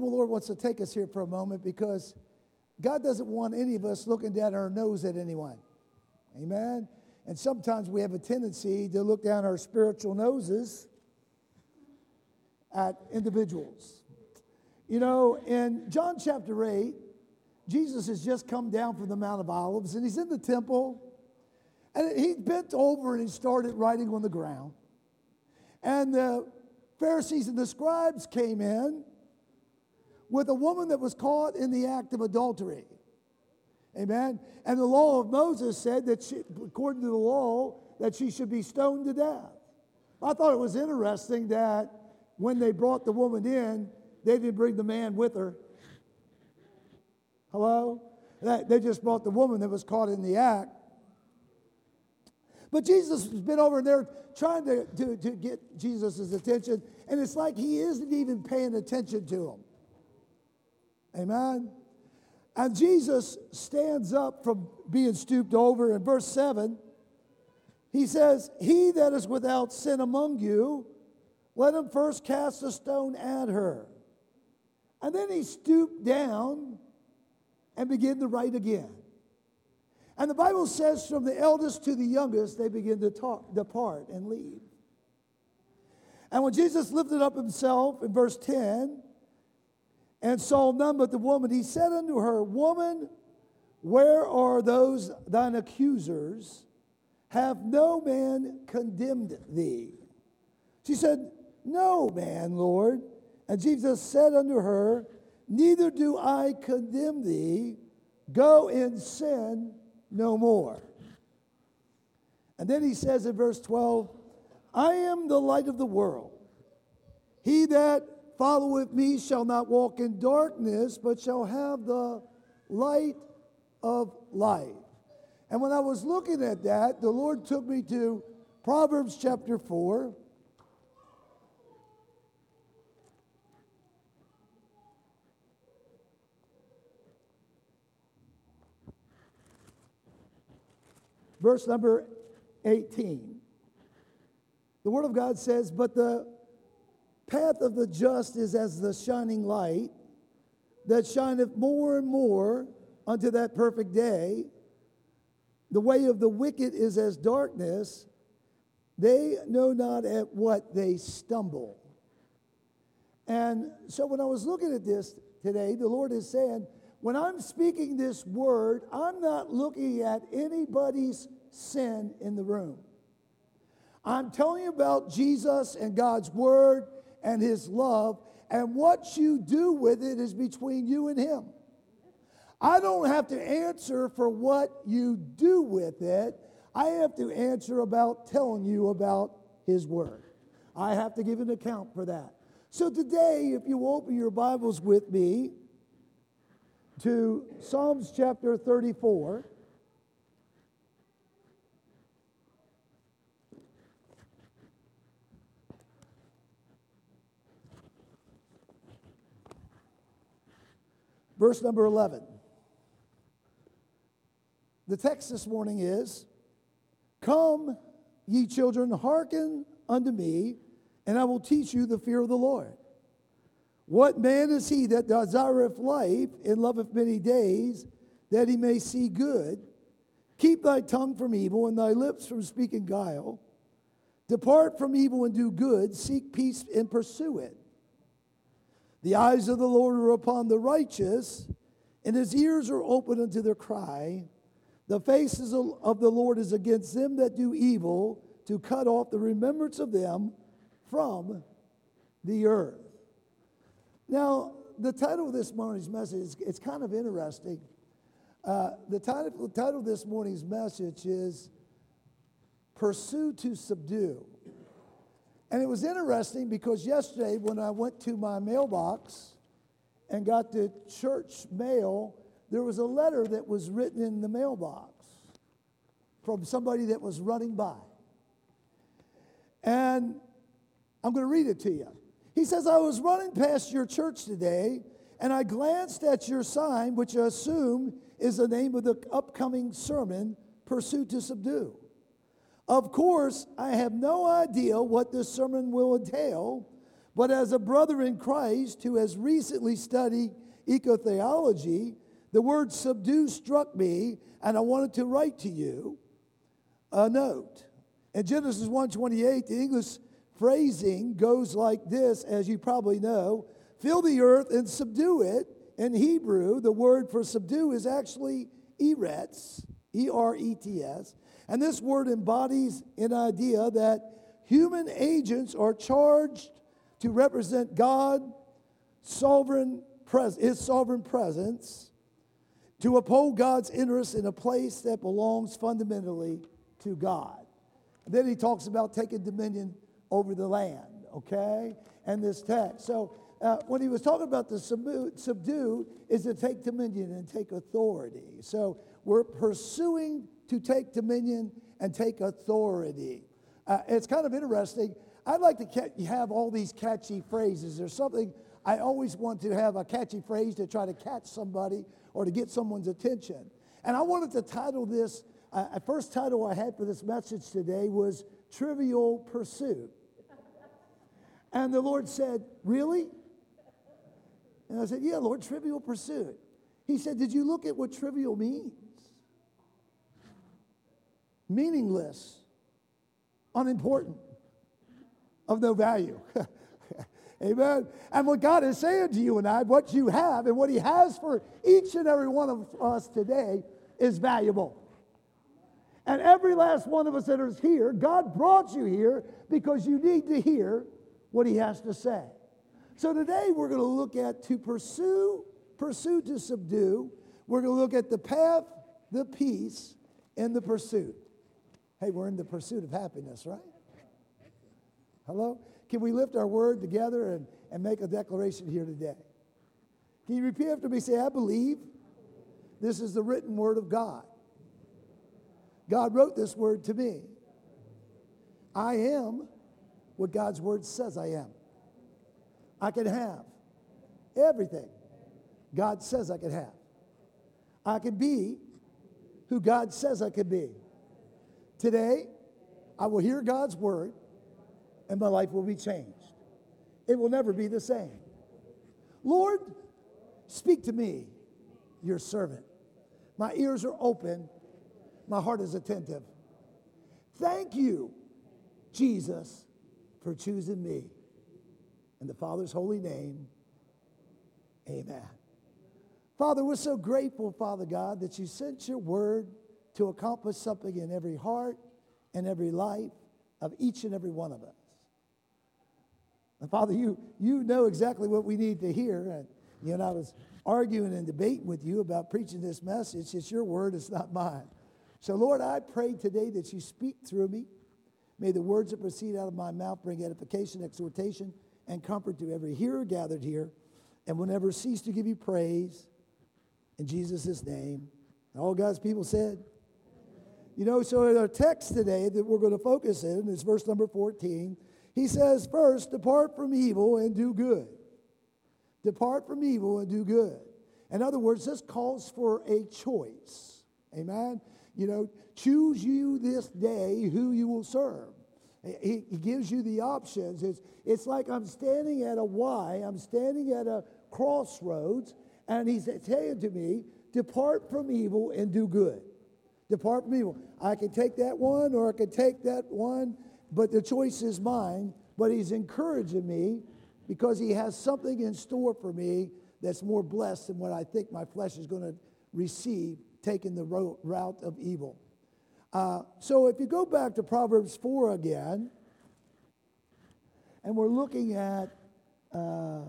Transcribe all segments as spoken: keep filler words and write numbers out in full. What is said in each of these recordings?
the Lord wants to take us here for a moment because God doesn't want any of us looking down our nose at anyone. Amen? And sometimes we have a tendency to look down our spiritual noses at individuals. You know, in John chapter eight, Jesus has just come down from the Mount of Olives, and he's in the temple, and he bent over and he started writing on the ground. And the Pharisees and the scribes came in with a woman that was caught in the act of adultery. Amen? And the law of Moses said that, she, according to the law, that she should be stoned to death. I thought it was interesting that when they brought the woman in, they didn't bring the man with her. Hello? They just brought the woman that was caught in the act. But Jesus has been over there trying to, to, to get Jesus' attention, and it's like he isn't even paying attention to him. Amen? And Jesus stands up from being stooped over. In verse seven, he says, "He that is without sin among you, let him first cast a stone at her." And then he stooped down and began to write again. And the Bible says from the eldest to the youngest, they begin to talk, depart and leave. And when Jesus lifted up himself in verse ten and saw none but the woman, he said unto her, "Woman, where are those thine accusers? Have no man condemned thee?" She said, "No man, Lord." And Jesus said unto her, "Neither do I condemn thee. Go and sin no more." And then he says in verse twelve, "I am the light of the world. He that followeth me shall not walk in darkness, but shall have the light of life." And when I was looking at that, the Lord took me to Proverbs chapter four. Verse number eighteen. The Word of God says, "But the path of the just is as the shining light that shineth more and more unto that perfect day. The way of the wicked is as darkness. They know not at what they stumble." And so when I was looking at this today, the Lord is saying, when I'm speaking this word, I'm not looking at anybody's sin in the room. I'm telling you about Jesus and God's word and his love, and what you do with it is between you and him. I don't have to answer for what you do with it. I have to answer about telling you about his word. I have to give an account for that. So today, if you open your Bibles with me to Psalms chapter thirty-four. Verse number eleven. The text this morning is, "Come, ye children, hearken unto me, and I will teach you the fear of the Lord. What man is he that desireth life and loveth many days, that he may see good? Keep thy tongue from evil and thy lips from speaking guile. Depart from evil and do good. Seek peace and pursue it. The eyes of the Lord are upon the righteous, and his ears are open unto their cry. The faces of the Lord is against them that do evil, to cut off the remembrance of them from the earth." Now, the title of this morning's message, is, it's kind of interesting. Uh, the, title, the title of this morning's message is Pursue to Subdue. And it was interesting because yesterday when I went to my mailbox and got the church mail, there was a letter that was written in the mailbox from somebody that was running by. And I'm going to read it to you. He says, "I was running past your church today, and I glanced at your sign, which I assume is the name of the upcoming sermon, Pursue to Subdue. Of course, I have no idea what this sermon will entail, But as a brother in Christ who has recently studied ecotheology, the word subdue struck me, and I wanted to write to you a note. In Genesis one twenty-eight, the English phrasing goes like this, as you probably know: fill the earth and subdue it. In Hebrew, the word for subdue is actually eretz, E R E T S. And this word embodies an idea that human agents are charged to represent God, sovereign pres- His sovereign presence, to uphold God's interests in a place that belongs fundamentally to God. And then he talks about taking dominion over the land, okay, and this text. So uh, when he was talking about the subdue, subdue is to take dominion and take authority. So we're pursuing to take dominion and take authority. Uh, it's kind of interesting. I'd like to ca- have all these catchy phrases. There's something, I always want to have a catchy phrase to try to catch somebody or to get someone's attention. And I wanted to title this, uh, the first title I had for this message today was Trivial Pursuit. And the Lord said, really? And I said, yeah, Lord, trivial pursuit. He said, did you look at what trivial means? Meaningless, unimportant, of no value. Amen. And what God is saying to you and I, what you have and what he has for each and every one of us today is valuable. And every last one of us that is here, God brought you here because you need to hear what he has to say. So today we're going to look at to pursue, pursue to subdue. We're going to look at the path, the peace, and the pursuit. Hey, we're in the pursuit of happiness, right? Hello? Can we lift our word together and, and make a declaration here today? Can you repeat after me? Say, I believe this is the written word of God. God wrote this word to me. I am what God's word says I am. I can have everything God says I can have. I can be who God says I can be. Today, I will hear God's word and my life will be changed. It will never be the same. Lord, speak to me, your servant. My ears are open. My heart is attentive. Thank you, Jesus, for choosing me. In the Father's holy name, amen. Father, we're so grateful, Father God, that you sent your word to accomplish something in every heart and every life of each and every one of us. And Father, you, you know exactly what we need to hear. And you know, I was arguing and debating with you about preaching this message. It's your word, it's not mine. So Lord, I pray today that you speak through me. May the words that proceed out of my mouth bring edification, exhortation, and comfort to every hearer gathered here, and will never cease to give you praise in Jesus' name. And all God's people said, you know, so in our text today that we're going to focus in is verse number fourteen. He says, first, depart from evil and do good. Depart from evil and do good. In other words, this calls for a choice. Amen? You know, choose you this day who you will serve. He, he gives you the options. It's, it's like I'm standing at a Y. I'm standing at a crossroads, and he's saying to me, depart from evil and do good. Depart from evil. I can take that one or I can take that one, but the choice is mine. But he's encouraging me because he has something in store for me that's more blessed than what I think my flesh is going to receive, taking the route of evil. Uh, so if you go back to Proverbs four again, and we're looking at uh,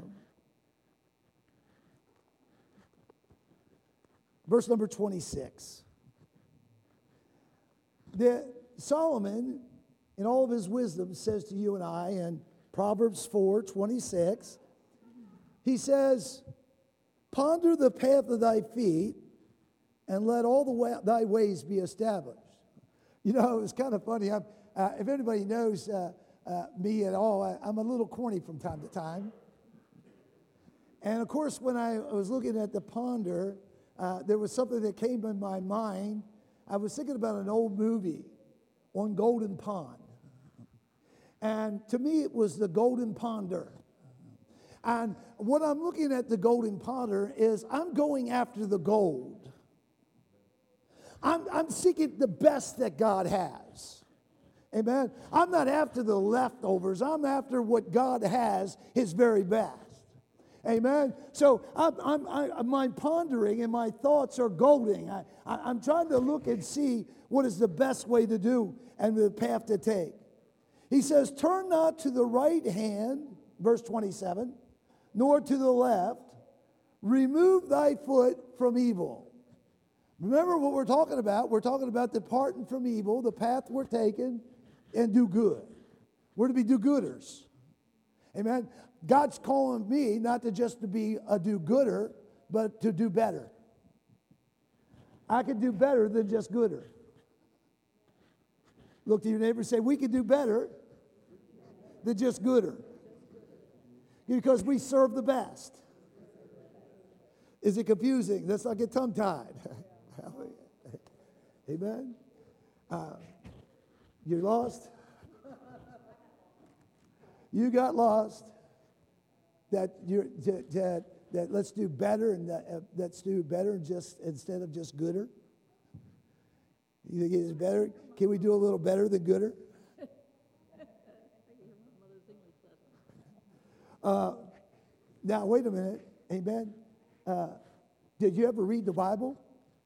verse number twenty-six. The, Solomon, in all of his wisdom, says to you and I in Proverbs four twenty-six, he says, ponder the path of thy feet, and let all the way, thy ways be established. You know, it's kind of funny. I'm, uh, if anybody knows uh, uh, me at all, I, I'm a little corny from time to time. And of course, when I was looking at the ponder, uh, there was something that came in my mind. I was thinking about an old movie on Golden Pond. And to me, it was the Golden Ponder. And what I'm looking at the golden potter is I'm going after the gold. I'm, I'm seeking the best that God has. Amen. I'm not after the leftovers. I'm after what God has, his very best. Amen. So I'm, I'm, I, my pondering and my thoughts are golding. I, I, I'm trying to look and see what is the best way to do and the path to take. He says, turn not to the right hand, verse twenty-seven, nor to the left. Remove thy foot from evil. Remember what we're talking about. We're talking about departing from evil, the path we're taking, and do good. We're to be do-gooders. Amen. God's calling me not to just to be a do-gooder, but to do better. I can do better than just gooder. Look to your neighbor and say, we can do better than just gooder. Because we serve the best. Is it confusing? Let's not get tongue-tied. Amen. Uh, you're lost. You got lost. That you're that, that, that let's do better and that, uh, let's do better and just instead of just gooder. You think it's better? Can we do a little better than gooder? Uh, now wait a minute. Amen. Uh, did you ever read the Bible?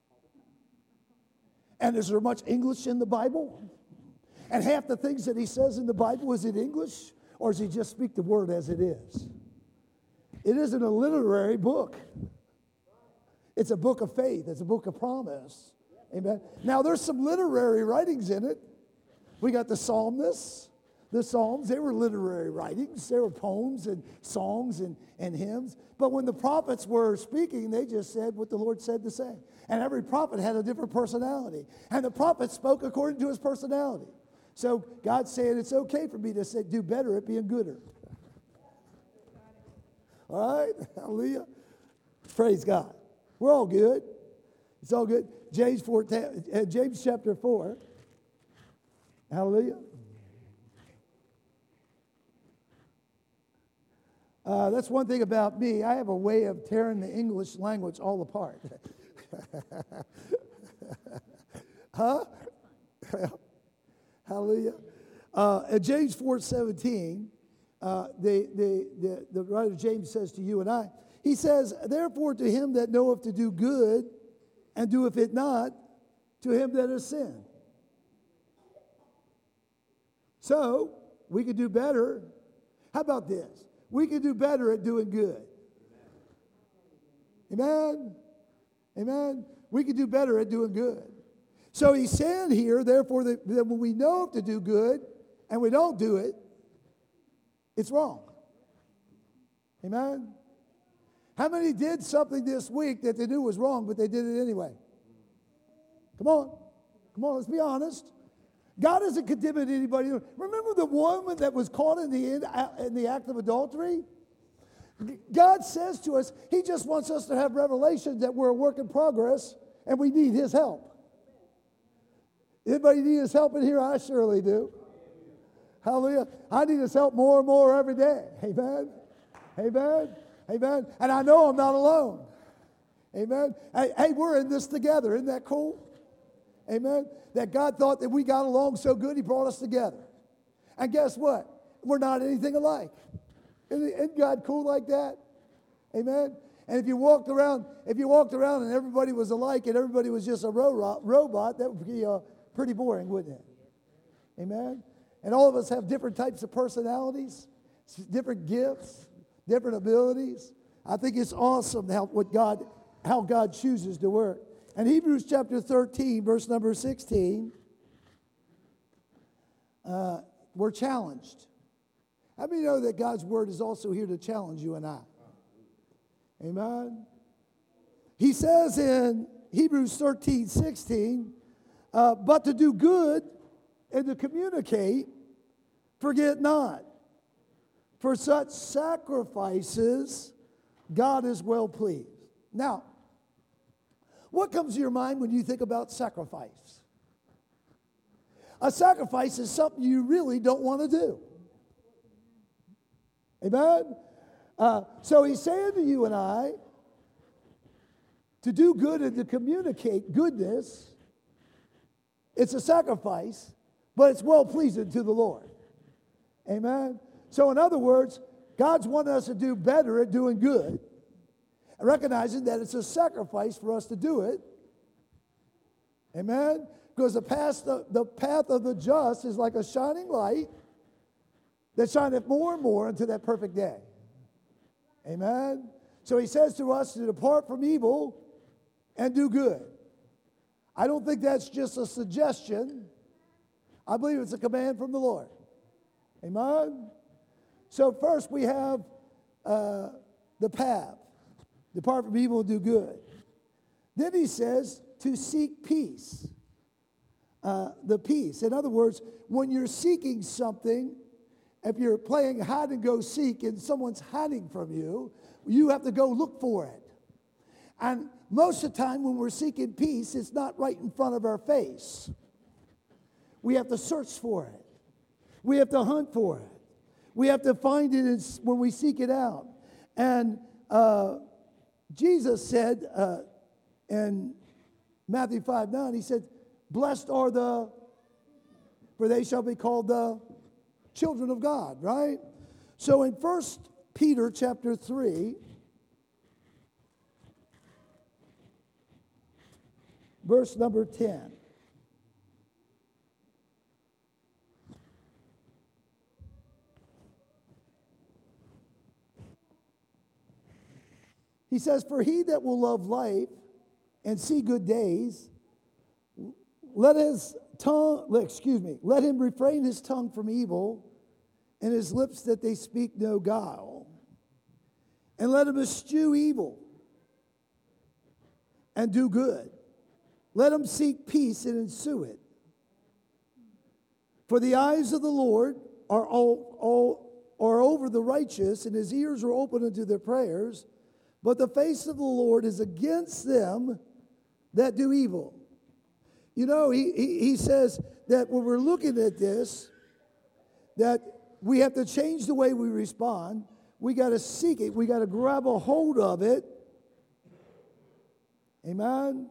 And is there much English in the Bible? And half the things that he says in the Bible, is it English? Or does he just speak the word as it is? It isn't a literary book. It's a book of faith. It's a book of promise. Amen. Now, there's some literary writings in it. We got the psalmists, the Psalms. They were literary writings. They were poems and songs and, and hymns. But when the prophets were speaking, they just said what the Lord said to say. And every prophet had a different personality. And the prophet spoke according to his personality. So God's saying it's okay for me to say, do better at being gooder. All right? Hallelujah. Praise God. We're all good. It's all good. James four, uh, James chapter four. Hallelujah. Uh, that's one thing about me. I have a way of tearing the English language all apart. Huh? Hallelujah. Uh, at James four seventeen, uh, the, the, the, the writer James says to you and I, he says, therefore to him that knoweth to do good, and doeth it not, to him that is sin. So, we could do better. How about this? We could do better at doing good. Amen? Amen? We could do better at doing good. So he's saying here, therefore, that, that when we know to do good and we don't do it, it's wrong. Amen? How many did something this week that they knew was wrong, but they did it anyway? Come on. Come on, let's be honest. God isn't condemning anybody. Remember the woman that was caught in the, in the act of adultery? God says to us, he just wants us to have revelation that we're a work in progress and we need his help. Anybody need his help in here? I surely do. Hallelujah. I need his help more and more every day. Amen. Amen. Amen. And I know I'm not alone. Amen. Hey, hey, we're in this together. Isn't that cool? Amen. That God thought that we got along so good, he brought us together. And guess what? We're not anything alike. Isn't, isn't God cool like that? Amen. And if you walked around, if you walked around and everybody was alike and everybody was just a robot, robot that would be uh, pretty boring, wouldn't it? Amen. And all of us have different types of personalities, different gifts, different abilities. I think it's awesome how what God, how God chooses to work. And Hebrews chapter thirteen, verse number sixteen, uh, we're challenged. How many know that God's word is also here to challenge you and I? Amen. He says in Hebrews thirteen, sixteen, uh, but to do good and to communicate, forget not. For such sacrifices, God is well pleased. Now, what comes to your mind when you think about sacrifice? A sacrifice is something you really don't want to do. Amen? Uh, so he's saying to you and I, to do good and to communicate goodness, it's a sacrifice, but it's well-pleasing to the Lord. Amen? So in other words, God's wanting us to do better at doing good, recognizing that it's a sacrifice for us to do it. Amen? Because the path, the, the path of the just is like a shining light that shineth more and more unto that perfect day. Amen? So he says to us to depart from evil and do good. I don't think that's just a suggestion. I believe it's a command from the Lord. Amen? So first we have uh, the path. Depart from evil and do good. Then he says to seek peace. Uh, the peace. In other words, when you're seeking something, if you're playing hide and go seek and someone's hiding from you, you have to go look for it. And most of the time when we're seeking peace, it's not right in front of our face. We have to search for it. We have to hunt for it. We have to find it when we seek it out. And uh, Jesus said uh, in Matthew five nine, he said, blessed are the, for they shall be called the children of God, right? So in First Peter chapter three, verse number ten. He says, for he that will love life and see good days, let his tongue, excuse me, let him refrain his tongue from evil and his lips that they speak no guile. And let him eschew evil and do good. Let him seek peace and ensue it. For the eyes of the Lord are all, all are over the righteous, and his ears are open unto their prayers. But the face of the Lord is against them that do evil. You know, he, he, he says that when we're looking at this, that we have to change the way we respond. We got to seek it. We got to grab a hold of it. Amen?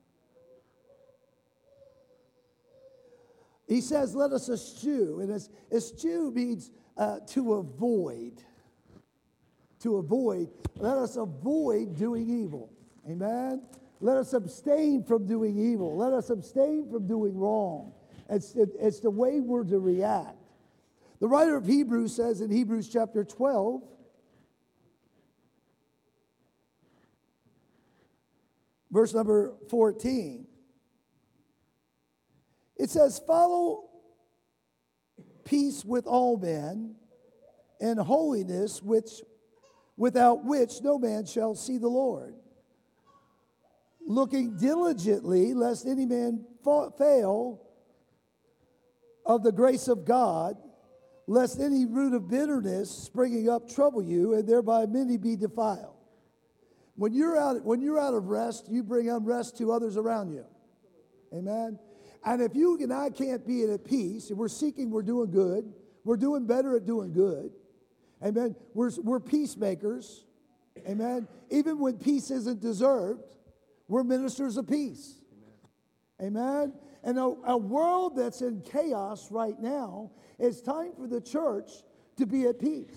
He says, let us eschew. And eschew means uh, to avoid. To avoid. Let us avoid doing evil. Amen? Let us abstain from doing evil. Let us abstain from doing wrong. It's, it, it's the way we're to react. The writer of Hebrews says in Hebrews chapter twelve, verse number fourteen, it says, follow peace with all men and holiness, which without which no man shall see the Lord. Looking diligently, lest any man fa- fail of the grace of God, lest any root of bitterness springing up trouble you, and thereby many be defiled. When you're out, when you're out of rest, you bring unrest to others around you. Amen? And if you and I can't be at peace, and we're seeking, we're doing good, we're doing better at doing good. Amen? We're, we're peacemakers. Amen? Even when peace isn't deserved, we're ministers of peace. Amen? Amen? And a, a world that's in chaos right now, it's time for the church to be at peace.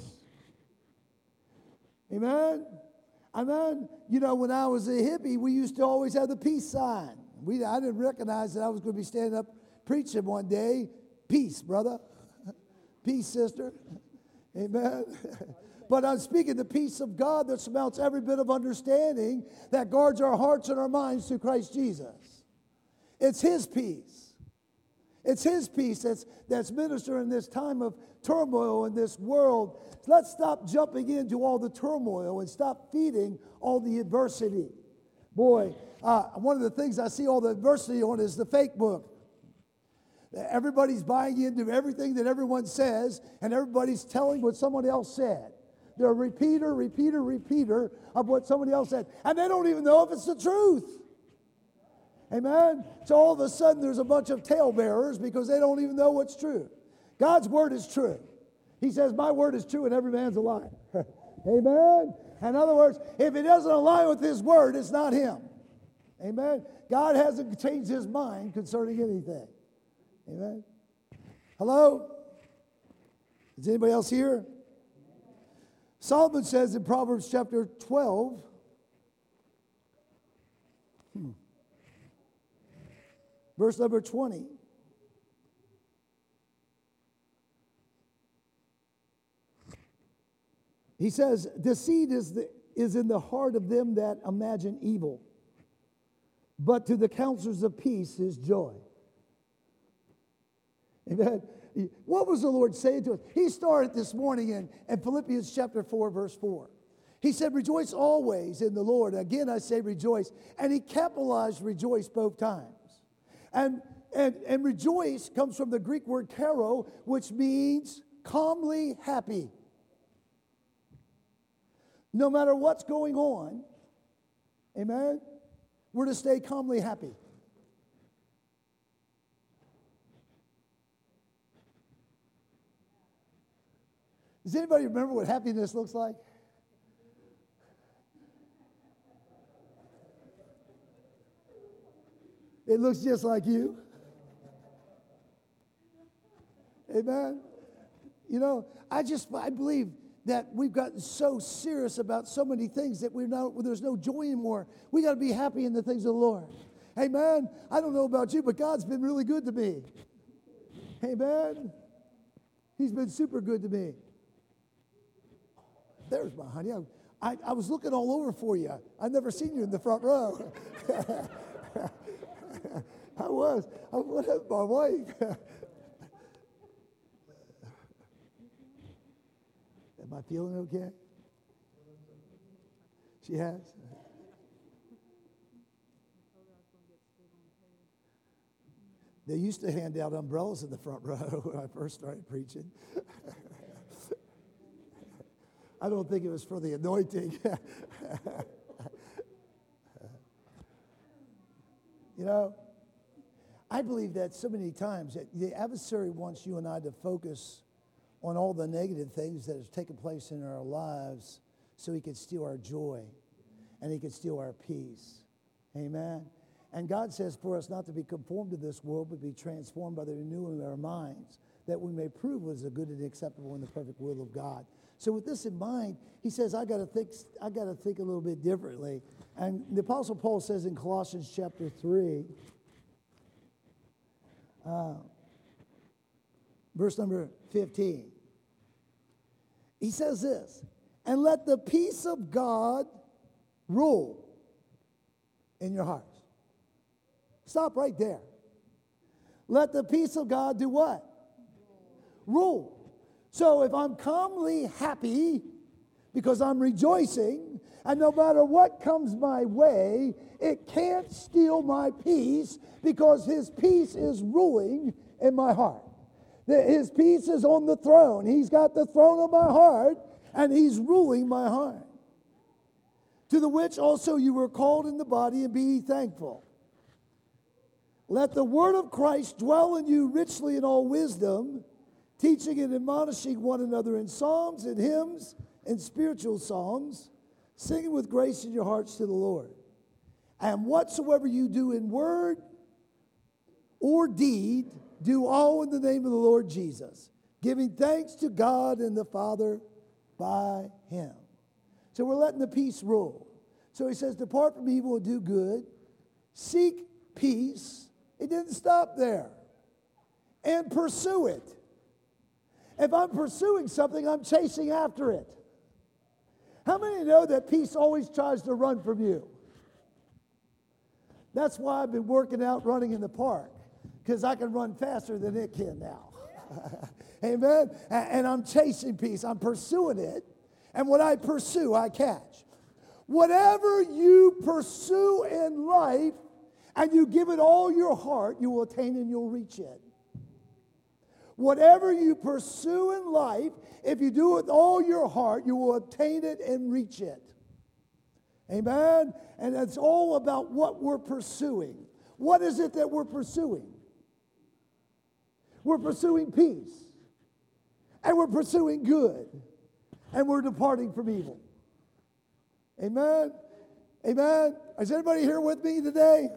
Amen? Amen? You know, when I was a hippie, we used to always have the peace sign. We, I didn't recognize that I was going to be standing up preaching one day. Peace, brother. Peace, sister. Amen. But I'm speaking the peace of God that surmounts every bit of understanding that guards our hearts and our minds through Christ Jesus. It's His peace. It's His peace that's, that's ministering this time of turmoil in this world. Let's stop jumping into all the turmoil and stop feeding all the adversity. Boy, uh, one of the things I see all the adversity on is the fake book. Everybody's buying into everything that everyone says, and everybody's telling what someone else said. They're a repeater, repeater, repeater of what somebody else said. And they don't even know if it's the truth. Amen? So all of a sudden there's a bunch of talebearers because they don't even know what's true. God's word is true. He says, my word is true and every man's a liar. Amen? In other words, if it doesn't align with His Word, it's not Him. Amen? God hasn't changed His mind concerning anything. Amen? Hello? Is anybody else here? Solomon says in Proverbs chapter twelve, hmm, verse number twenty, he says, deceit is, the, is in the heart of them that imagine evil, but to the counselors of peace is joy. Amen. What was the Lord saying to us? He started this morning in, in Philippians chapter four, verse four. He said, rejoice always in the Lord. Again, I say rejoice. And he capitalized rejoice both times. And, and, and rejoice comes from the Greek word karo, which means calmly happy. No matter what's going on, amen, we're to stay calmly happy. Does anybody remember what happiness looks like? It looks just like you. Amen. You know, I just, I believe that we've gotten so serious about so many things that we're not, there's no joy anymore. We got to be happy in the things of the Lord. Amen. I don't know about you, but God's been really good to me. Amen. He's been super good to me. There's my honey. I, I, I was looking all over for you. I've never seen you in the front row. I was. I was with my wife. Am I feeling okay? She has? They used to hand out umbrellas in the front row when I first started preaching. I don't think it was for the anointing. You know, I believe that so many times that the adversary wants you and I to focus on all the negative things that have taken place in our lives so he can steal our joy and he can steal our peace. Amen. And God says for us not to be conformed to this world, but be transformed by the renewing of our minds, that we may prove what is a good and acceptable and the perfect will of God. So with this in mind, he says, I got to think, I got to think a little bit differently. And the Apostle Paul says in Colossians chapter three, uh, verse number fifteen, he says this, and let the peace of God rule in your hearts. Stop right there. Let the peace of God do what? Rule. So if I'm calmly happy because I'm rejoicing, and no matter what comes my way, it can't steal my peace because his peace is ruling in my heart. His peace is on the throne. He's got the throne of my heart, and he's ruling my heart. To the which also you were called in the body, and be ye thankful. Let the word of Christ dwell in you richly in all wisdom, teaching and admonishing one another in psalms and hymns and spiritual songs, singing with grace in your hearts to the Lord. And whatsoever you do in word or deed, do all in the name of the Lord Jesus, giving thanks to God and the Father by him. So we're letting the peace rule. So he says, depart from evil and do good. Seek peace. It didn't stop there. And pursue it. If I'm pursuing something, I'm chasing after it. How many know that peace always tries to run from you? That's why I've been working out running in the park, because I can run faster than it can now. Amen? And I'm chasing peace. I'm pursuing it. And what I pursue, I catch. Whatever you pursue in life, and you give it all your heart, you will attain and you'll reach it. Whatever you pursue in life, if you do it with all your heart, you will obtain it and reach it. Amen? And it's all about what we're pursuing. What is it that we're pursuing? We're pursuing peace. And we're pursuing good. and we're departing from evil. Amen? Amen? Is anybody here with me today?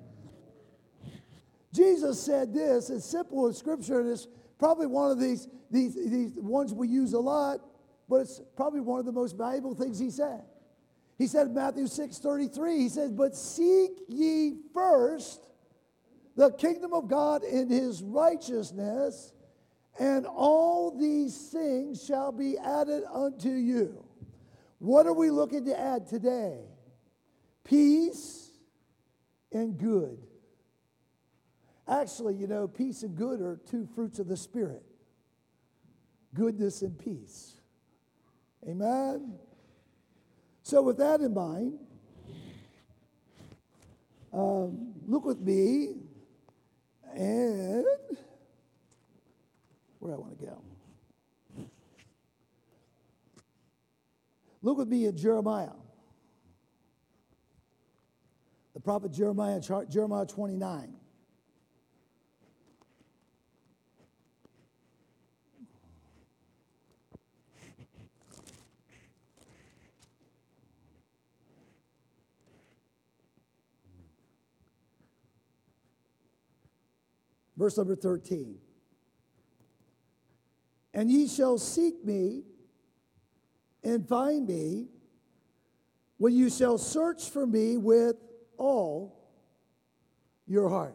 Jesus said this. It's simple in Scripture, and it's probably one of these, these, these ones we use a lot, but it's probably one of the most valuable things he said. He said in Matthew six thirty-three, he says, but seek ye first the kingdom of God and his righteousness, and all these things shall be added unto you. What are we looking to add today? Peace and good. Actually, you know, peace and good are two fruits of the Spirit. Goodness and peace. Amen? So with that in mind, um, look with me and where I want to go. Look with me at Jeremiah. The prophet Jeremiah, Jeremiah twenty-nine. Verse number thirteen. And ye shall seek me and find me when you shall search for me with all your heart.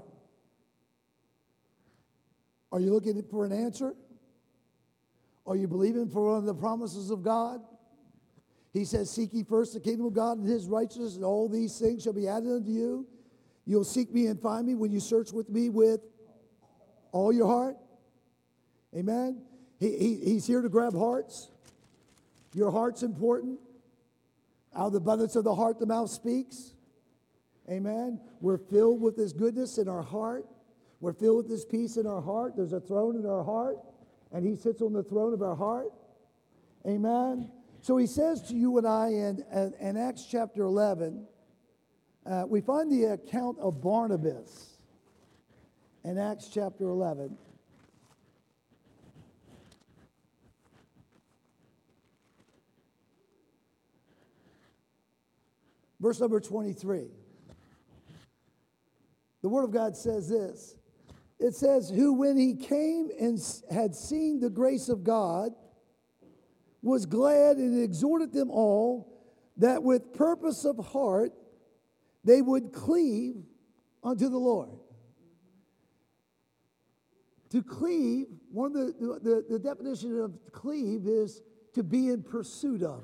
Are you looking for an answer? Are you believing for one of the promises of God? He says, seek ye first the kingdom of God and his righteousness, and all these things shall be added unto you. You'll seek me and find me when you search with me with all your heart. Amen. He, he, he's here to grab hearts. Your heart's important. Out of the abundance of the heart, the mouth speaks. Amen. We're filled with this goodness in our heart. We're filled with this peace in our heart. There's a throne in our heart, and he sits on the throne of our heart. Amen. So he says to you and I in, in, in Acts chapter eleven, uh, we find the account of Barnabas in Acts chapter eleven. Verse number twenty-three. The Word of God says this. It says, who when he came and had seen the grace of God, was glad and exhorted them all that with purpose of heart they would cleave unto the Lord. To cleave, one of the, the, the definition of cleave is to be in pursuit of.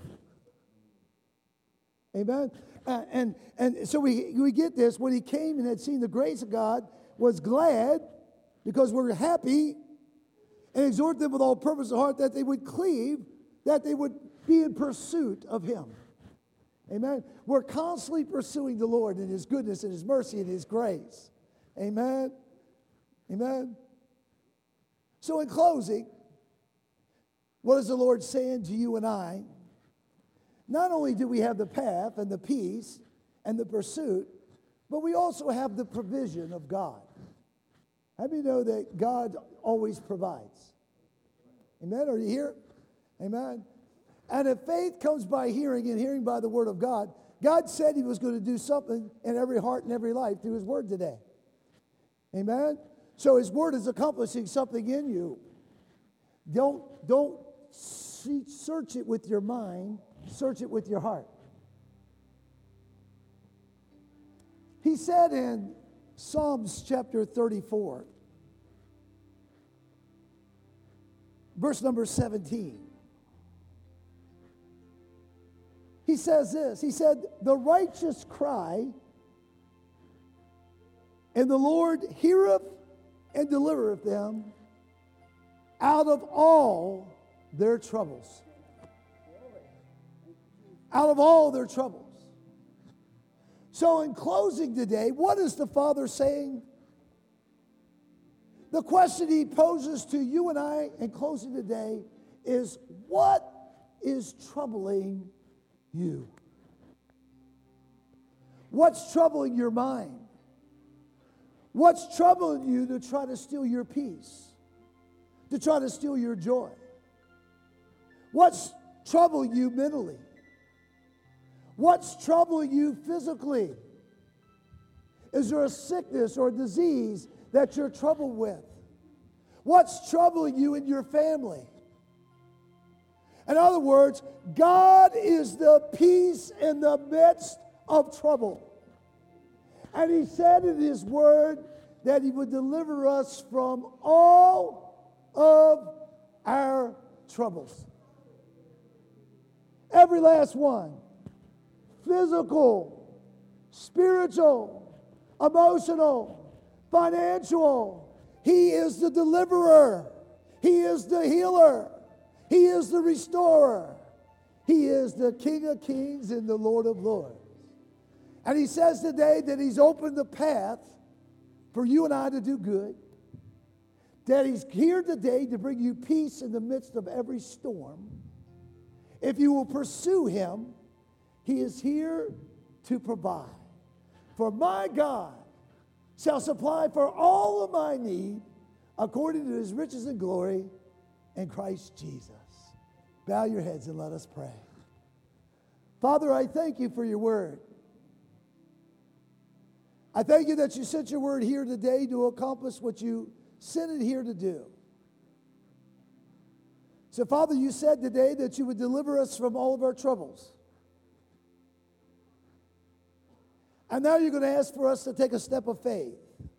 Amen? Uh, and, and so we, we get this. When he came and had seen the grace of God, was glad because we're happy, and exhort them with all purpose of heart that they would cleave, that they would be in pursuit of him. Amen? We're constantly pursuing the Lord in his goodness and his mercy and his grace. Amen? Amen? So in closing, what is the Lord saying to you and I? Not only do we have the path and the peace and the pursuit, but we also have the provision of God. How do you know that God always provides? Amen? Are you here? Amen? And if faith comes by hearing and hearing by the word of God, God said he was going to do something in every heart and every life through his word today. Amen? So his word is accomplishing something in you. Don't, don't search it with your mind. Search it with your heart. He said in Psalms chapter thirty-four, verse number seventeen, he says this. He said, the righteous cry, and the Lord heareth and delivereth them out of all their troubles. Out of all their troubles. So in closing today, what is the Father saying? The question he poses to you and I in closing today is, what is troubling you? What's troubling your mind? What's troubling you to try to steal your peace? To try to steal your joy? What's trouble you mentally? What's troubling you physically? Is there a sickness or a disease that you're troubled with? What's troubling you in your family? In other words, God is the peace in the midst of trouble. And He said in His Word that He would deliver us from all of our troubles. Every last one. Physical, spiritual, emotional, financial. He is the deliverer. He is the healer. He is the restorer. He is the King of kings and the Lord of lords. And He says today that He's opened the path for you and I to do good. That He's here today to bring you peace in the midst of every storm. If you will pursue Him, He is here to provide. For my God shall supply for all of my need according to His riches and glory in Christ Jesus. Bow your heads and let us pray. Father, I thank You for Your word. I thank You that You sent Your word here today to accomplish what You sent it here to do. So, Father, You said today that You would deliver us from all of our troubles. And now You're going to ask for us to take a step of faith.